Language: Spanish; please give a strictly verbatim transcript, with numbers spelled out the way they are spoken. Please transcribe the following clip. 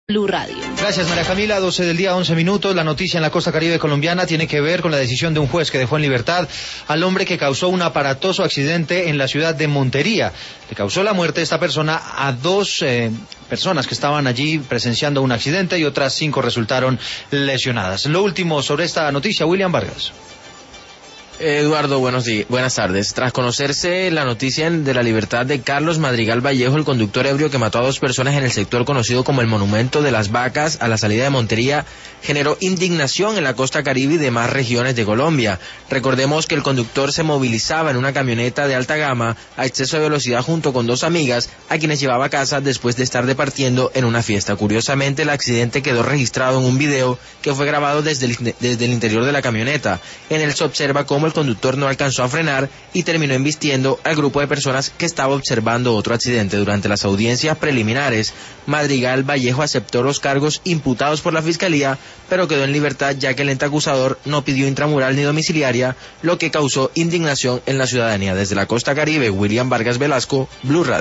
Blue Radio. Gracias, María Camila. doce del día, once minutos. La noticia en la costa caribe colombiana tiene que ver con la decisión de un juez que dejó en libertad al hombre que causó un aparatoso accidente en la ciudad de Montería. Le causó la muerte esta persona a dos eh, personas que estaban allí presenciando un accidente y otras cinco resultaron lesionadas. Lo último sobre esta noticia, William Vargas. Eduardo, buenos días, buenas tardes. Tras conocerse la noticia de la libertad de Carlos Madrigal Vallejo, el conductor ebrio que mató a dos personas en el sector conocido como el Monumento de las Vacas a la salida de Montería, generó indignación en la costa caribe y demás regiones de Colombia. Recordemos que el conductor se movilizaba en una camioneta de alta gama a exceso de velocidad junto con dos amigas a quienes llevaba a casa después de estar departiendo en una fiesta. Curiosamente, el accidente quedó registrado en un video que fue grabado desde el, desde el interior de la camioneta. En él se observa cómo el conductor no alcanzó a frenar y terminó embistiendo al grupo de personas que estaba observando otro accidente. Durante las audiencias preliminares, Madrigal Vallejo aceptó los cargos imputados por la fiscalía, pero quedó en libertad ya que el ente acusador no pidió intramural ni domiciliaria, lo que causó indignación en la ciudadanía. Desde la costa caribe, William Vargas Velasco, Blue Radio.